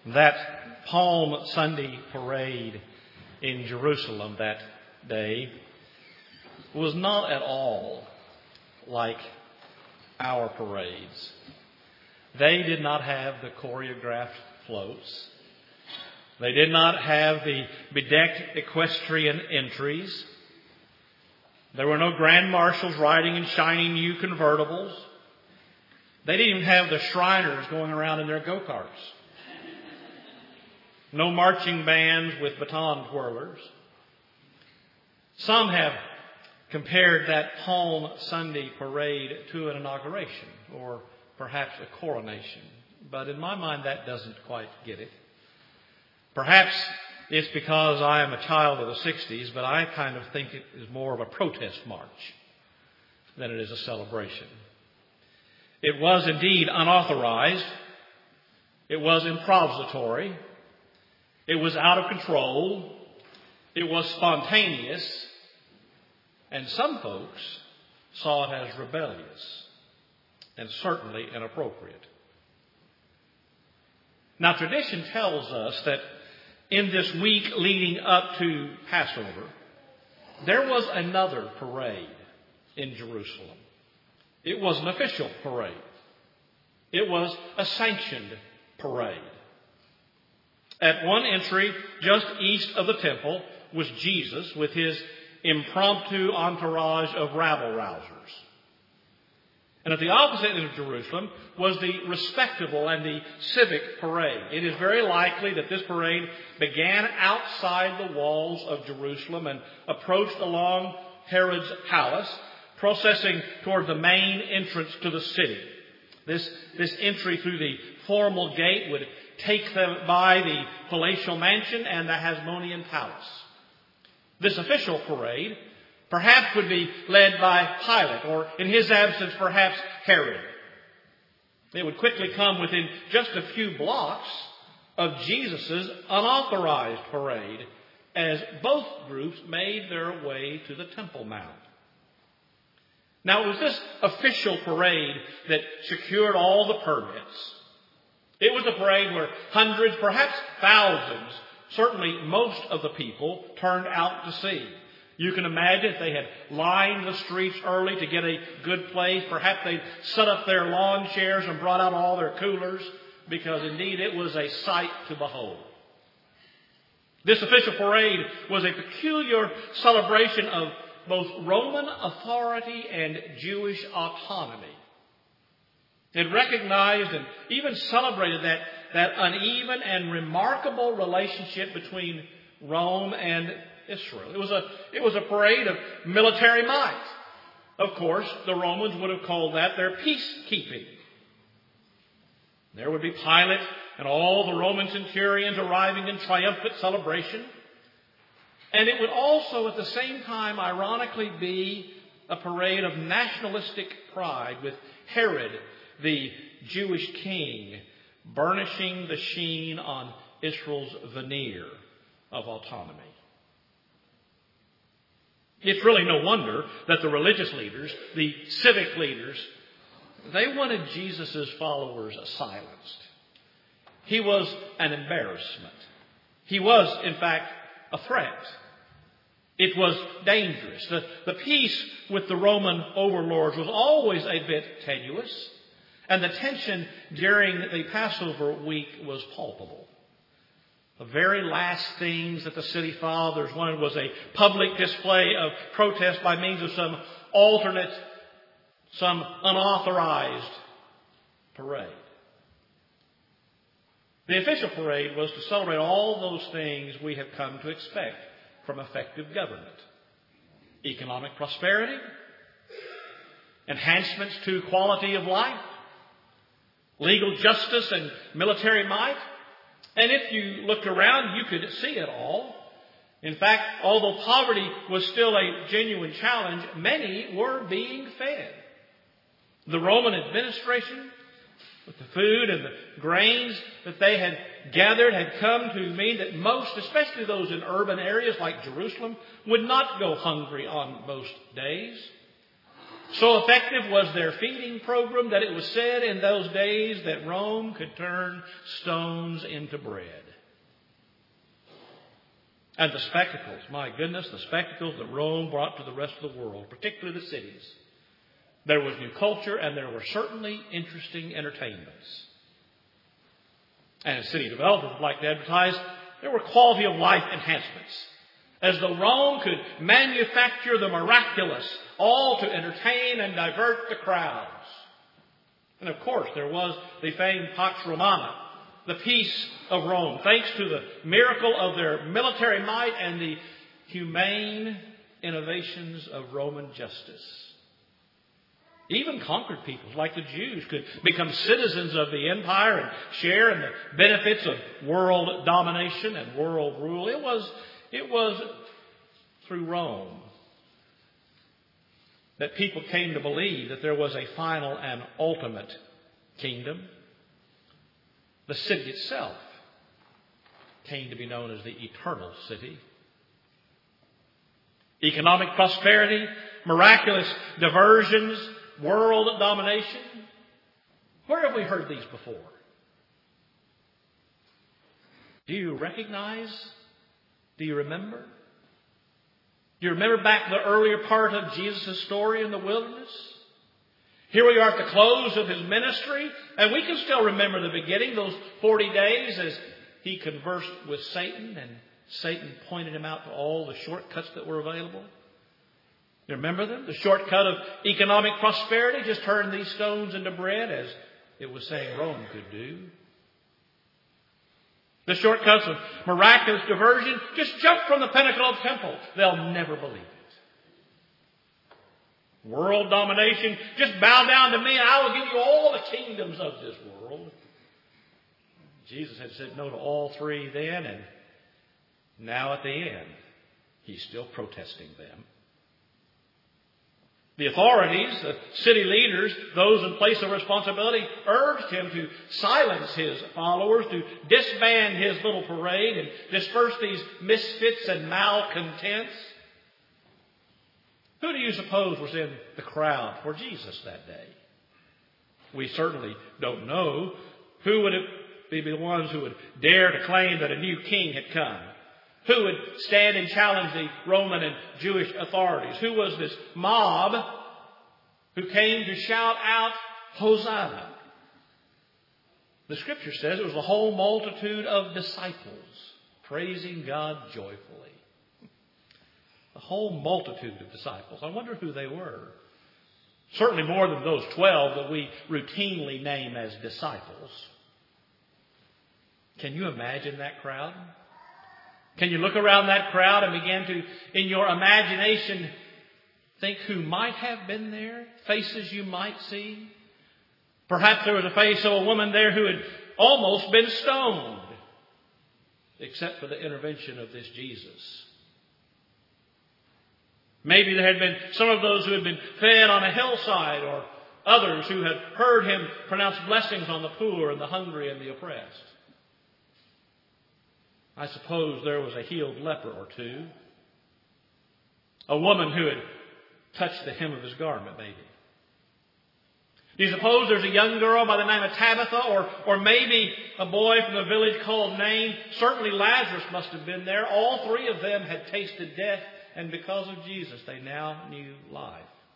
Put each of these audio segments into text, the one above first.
That Palm Sunday parade in Jerusalem that day was not at all like our parades. They did not have the choreographed floats. They did not have the bedecked equestrian entries. There were no grand marshals riding in shiny new convertibles. They didn't even have the Shriners going around in their go-karts. No marching bands with baton twirlers. Some have compared that Palm Sunday parade to an inauguration or perhaps a coronation. But in my mind, that doesn't quite get it. Perhaps it's because I am a child of the 60s, but I kind of think it is more of a protest march than it is a celebration. It was indeed unauthorized. It was improvisatory. It was out of control. It was spontaneous. And some folks saw it as rebellious and certainly inappropriate. Now, tradition tells us that in this week leading up to Passover, there was another parade in Jerusalem. It was an official parade. It was a sanctioned parade. At one entry, just east of the temple, was Jesus with his impromptu entourage of rabble-rousers. And at the opposite end of Jerusalem was the respectable and the civic parade. It is very likely that this parade began outside the walls of Jerusalem and approached along Herod's palace, processing toward the main entrance to the city. This entry through the formal gate would take them by the palatial mansion and the Hasmonean palace. This official parade perhaps would be led by Pilate, or in his absence, perhaps Herod. It would quickly come within just a few blocks of Jesus' unauthorized parade as both groups made their way to the Temple Mount. Now, it was this official parade that secured all the permits. It was a parade where hundreds, perhaps thousands, certainly most of the people turned out to see. You can imagine if they had lined the streets early to get a good place. Perhaps they'd set up their lawn chairs and brought out all their coolers, because indeed it was a sight to behold. This official parade was a peculiar celebration of both Roman authority and Jewish autonomy. It recognized and even celebrated that uneven and remarkable relationship between Rome and Israel. It was a parade of military might. Of course, the Romans would have called that their peacekeeping. There would be Pilate and all the Roman centurions arriving in triumphant celebration. And it would also at the same time ironically be a parade of nationalistic pride, with Herod, the Jewish king, burnishing the sheen on Israel's veneer of autonomy. It's really no wonder that the religious leaders, the civic leaders, they wanted Jesus' followers silenced. He was an embarrassment. He was, in fact, a threat. It was dangerous. The peace with the Roman overlords was always a bit tenuous, and the tension during the Passover week was palpable. The very last things that the city fathers wanted was a public display of protest by means of some alternate, some unauthorized parade. The official parade was to celebrate all those things we have come to expect from effective government. Economic prosperity, enhancements to quality of life, legal justice and military might. And if you looked around, you could see it all. In fact, although poverty was still a genuine challenge, many were being fed. The Roman administration, with the food and the grains that they had gathered, had come to mean that most, especially those in urban areas like Jerusalem, would not go hungry on most days. So effective was their feeding program that it was said in those days that Rome could turn stones into bread. And the spectacles, my goodness, the spectacles that Rome brought to the rest of the world, particularly the cities. There was new culture and there were certainly interesting entertainments. And as city developers would like to advertise, there were quality of life enhancements. As though Rome could manufacture the miraculous, all to entertain and divert the crowds. And of course, there was the famed Pax Romana, the peace of Rome, thanks to the miracle of their military might and the humane innovations of Roman justice. Even conquered peoples like the Jews could become citizens of the empire and share in the benefits of world domination and world rule. It was through Rome that people came to believe that there was a final and ultimate kingdom. The city itself came to be known as the eternal city. Economic prosperity, miraculous diversions, world domination. Where have we heard these before? Do you recognize? Do you remember? Do you remember back the earlier part of Jesus' story in the wilderness? Here we are at the close of his ministry, and we can still remember the beginning, those 40 days as he conversed with Satan, and Satan pointed him out to all the shortcuts that were available. You remember them? The shortcut of economic prosperity, just turn these stones into bread, as it was saying Rome could do. The shortcuts of miraculous diversion, just jump from the pinnacle of the temple. They'll never believe it. World domination, just bow down to me and I will give you all the kingdoms of this world. Jesus had said no to all three then, and now at the end, he's still protesting them. The authorities, the city leaders, those in place of responsibility, urged him to silence his followers, to disband his little parade and disperse these misfits and malcontents. Who do you suppose was in the crowd for Jesus that day? We certainly don't know. Who would be the ones who would dare to claim that a new king had come? Who would stand and challenge the Roman and Jewish authorities? Who was this mob who came to shout out, Hosanna? The Scripture says it was the whole multitude of disciples praising God joyfully. The whole multitude of disciples. I wonder who they were. Certainly more than those 12 that we routinely name as disciples. Can you imagine that crowd? Can you look around that crowd and begin to, in your imagination, think who might have been there? Faces you might see? Perhaps there was a face of a woman there who had almost been stoned, except for the intervention of this Jesus. Maybe there had been some of those who had been fed on a hillside, or others who had heard him pronounce blessings on the poor and the hungry and the oppressed. I suppose there was a healed leper or two. A woman who had touched the hem of his garment, maybe. Do you suppose there's a young girl by the name of Tabitha, or maybe a boy from the village called Nain? Certainly Lazarus must have been there. All three of them had tasted death, and because of Jesus, they now knew life.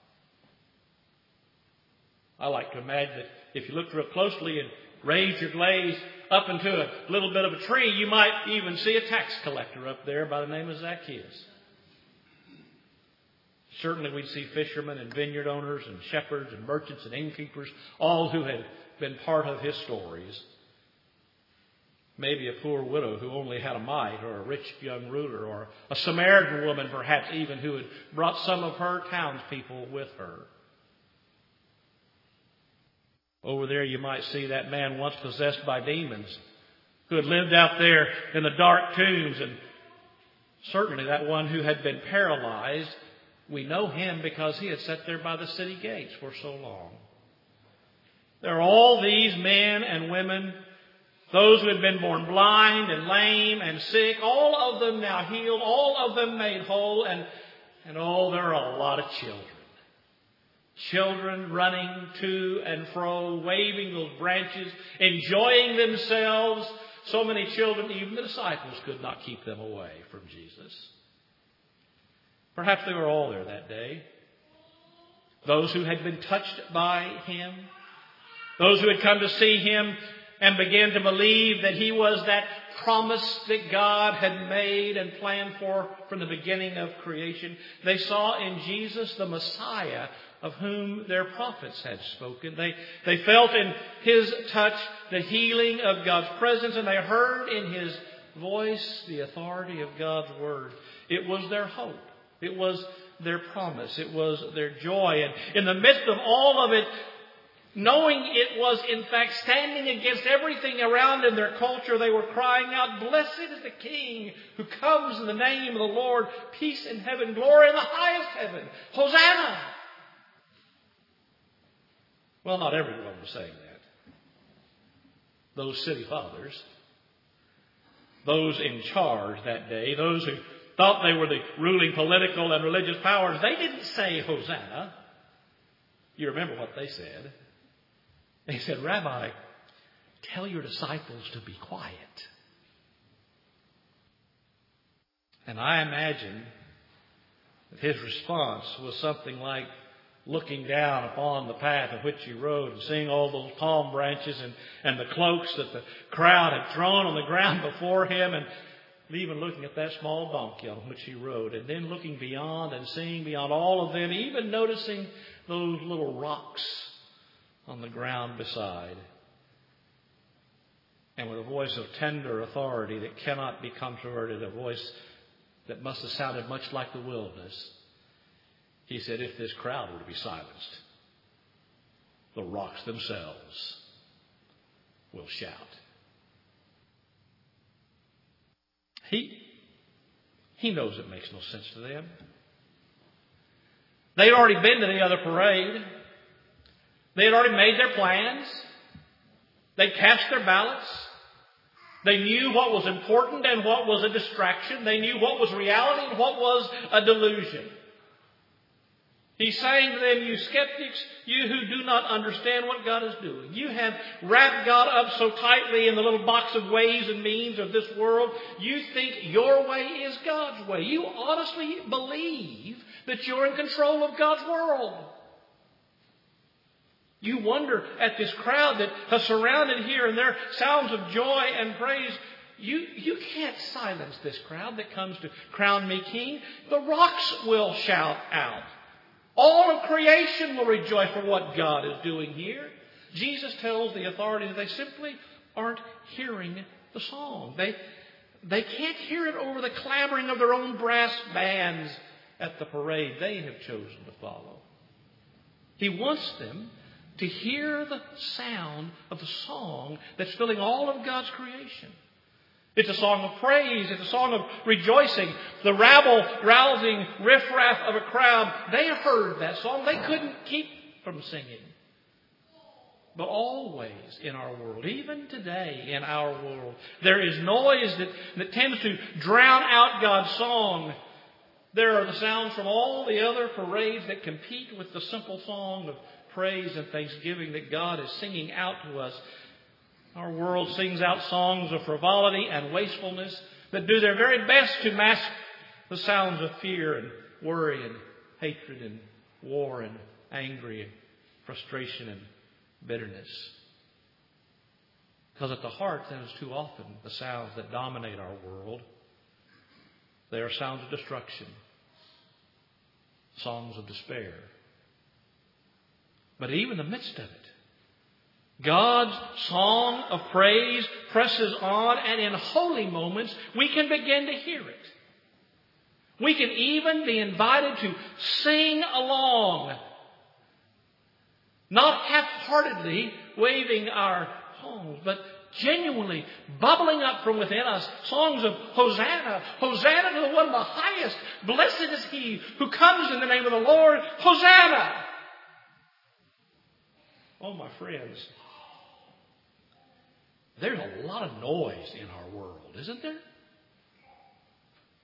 I like to imagine that if you looked real closely and raised your gaze up into a little bit of a tree, you might even see a tax collector up there by the name of Zacchaeus. Certainly we'd see fishermen and vineyard owners and shepherds and merchants and innkeepers, all who had been part of his stories. Maybe a poor widow who only had a mite, or a rich young ruler, or a Samaritan woman perhaps even who had brought some of her townspeople with her. Over there you might see that man once possessed by demons who had lived out there in the dark tombs, and certainly that one who had been paralyzed. We know him because he had sat there by the city gates for so long. There are all these men and women, those who had been born blind and lame and sick, all of them now healed, all of them made whole, and there are a lot of children. Children running to and fro, waving those branches, enjoying themselves. So many children, even the disciples could not keep them away from Jesus. Perhaps they were all there that day. Those who had been touched by Him. Those who had come to see Him and began to believe that He was that promise that God had made and planned for from the beginning of creation. They saw in Jesus the Messiah of whom their prophets had spoken. They felt in His touch the healing of God's presence, and they heard in His voice the authority of God's Word. It was their hope. It was their promise. It was their joy. And in the midst of all of it, knowing it was in fact standing against everything around in their culture, they were crying out, "Blessed is the King who comes in the name of the Lord. Peace in heaven, glory in the highest heaven. Hosanna!" Well, not everyone was saying that. Those city fathers, those in charge that day, those who thought they were the ruling political and religious powers, they didn't say Hosanna. You remember what they said. They said, "Rabbi, tell your disciples to be quiet." And I imagine that His response was something like looking down upon the path of which He rode and seeing all those palm branches and the cloaks that the crowd had thrown on the ground before Him, and even looking at that small donkey on which He rode, and then looking beyond and seeing beyond all of them, even noticing those little rocks on the ground beside. And with a voice of tender authority that cannot be controverted, a voice that must have sounded much like the wilderness, He said, "If this crowd were to be silenced, the rocks themselves will shout." He knows it makes no sense to them. They'd already been to the other parade. They had already made their plans. They cast their ballots. They knew what was important and what was a distraction. They knew what was reality and what was a delusion. He's saying to them, "You skeptics, you who do not understand what God is doing. You have wrapped God up so tightly in the little box of ways and means of this world. You think your way is God's way. You honestly believe that you're in control of God's world. You wonder at this crowd that has surrounded here and their sounds of joy and praise. You can't silence this crowd that comes to crown me king. The rocks will shout out. All of creation will rejoice for what God is doing here." Jesus tells the authorities that they simply aren't hearing the song. They can't hear it over the clamoring of their own brass bands at the parade they have chosen to follow. He wants them to hear the sound of the song that's filling all of God's creation. It's a song of praise. It's a song of rejoicing. The rabble-rousing riffraff of a crowd, they heard that song. They couldn't keep from singing. But always in our world, even today in our world, there is noise that tends to drown out God's song. There are the sounds from all the other parades that compete with the simple song of praise and thanksgiving that God is singing out to us. Our world sings out songs of frivolity and wastefulness that do their very best to mask the sounds of fear and worry and hatred and war and anger and frustration and bitterness. Because at the heart, that is too often the sounds that dominate our world. They are sounds of destruction, songs of despair. But even in the midst of it, God's song of praise presses on, and in holy moments, we can begin to hear it. We can even be invited to sing along, not half-heartedly waving our palms, but genuinely bubbling up from within us songs of Hosanna, Hosanna to the one of the highest. Blessed is He who comes in the name of the Lord. Hosanna! Oh, my friends, there's a lot of noise in our world, isn't there?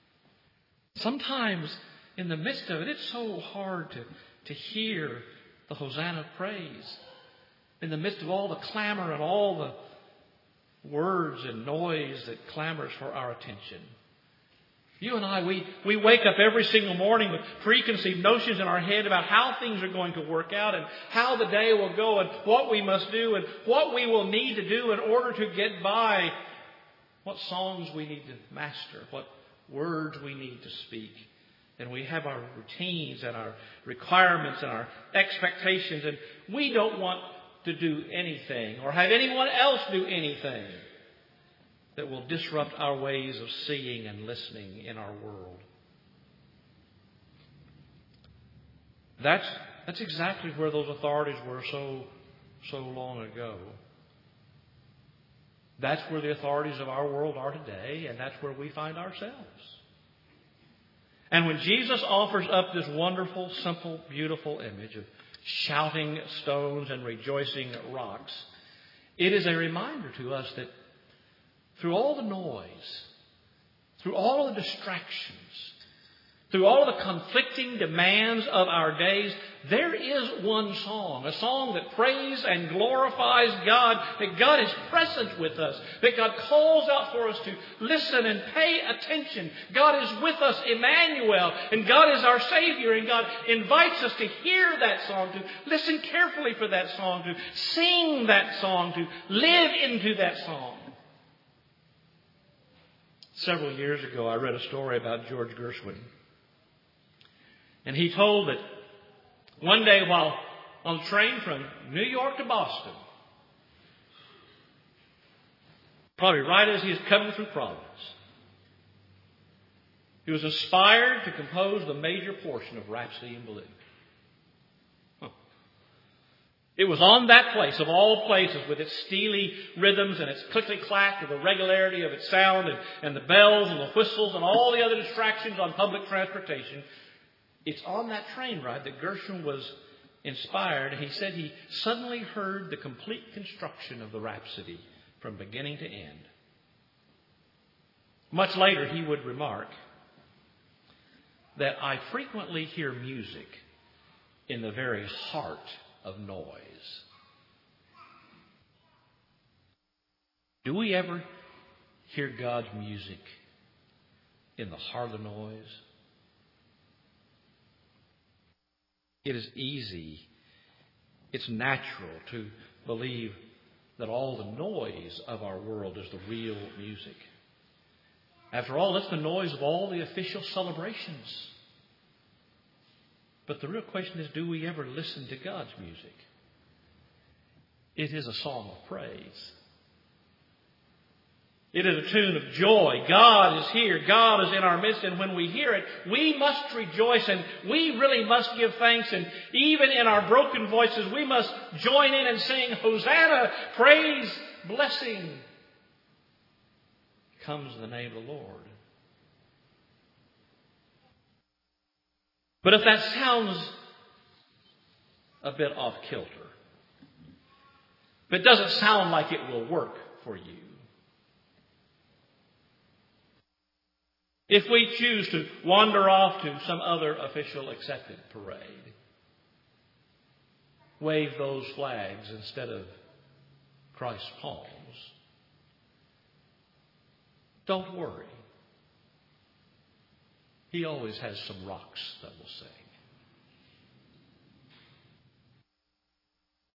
Sometimes in the midst of it, it's so hard to hear the Hosanna praise. In the midst of all the clamor and all the words and noise that clamors for our attention. You and I, we wake up every single morning with preconceived notions in our head about how things are going to work out and how the day will go and what we must do and what we will need to do in order to get by, what songs we need to master, what words we need to speak. And we have our routines and our requirements and our expectations, and we don't want to do anything or have anyone else do anything that will disrupt our ways of seeing and listening in our world. That's exactly where those authorities were so long ago. That's where the authorities of our world are today, and that's where we find ourselves. And when Jesus offers up this wonderful, simple, beautiful image of shouting stones and rejoicing rocks, it is a reminder to us that through all the noise, through all of the distractions, through all of the conflicting demands of our days, there is one song, a song that praises and glorifies God, that God is present with us, that God calls out for us to listen and pay attention. God is with us, Emmanuel, and God is our Savior, and God invites us to hear that song, to listen carefully for that song, to sing that song, to live into that song. Several years ago, I read a story about George Gershwin. And he told that one day while on the train from New York to Boston, probably right as he was coming through Providence, he was inspired to compose the major portion of Rhapsody in Blue. It was on that place, of all places, with its steely rhythms and its clickety-clack and the regularity of its sound and the bells and the whistles and all the other distractions on public transportation. It's on that train ride that Gershwin was inspired. He said he suddenly heard the complete construction of the Rhapsody from beginning to end. Much later, he would remark that I frequently hear music in the very heart of noise. Do we ever hear God's music in the heart of the noise? It is easy, it's natural to believe that all the noise of our world is the real music. After all, it's the noise of all the official celebrations. But the real question is, do we ever listen to God's music? It is a song of praise. It is a tune of joy. God is here. God is in our midst. And when we hear it, we must rejoice and we really must give thanks. And even in our broken voices, we must join in and sing, Hosanna, praise, blessing comes in the name of the Lord. But if that sounds a bit off kilter, if it doesn't sound like it will work for you, if we choose to wander off to some other official accepted parade, wave those flags instead of Christ's palms, don't worry. He always has some rocks that will say.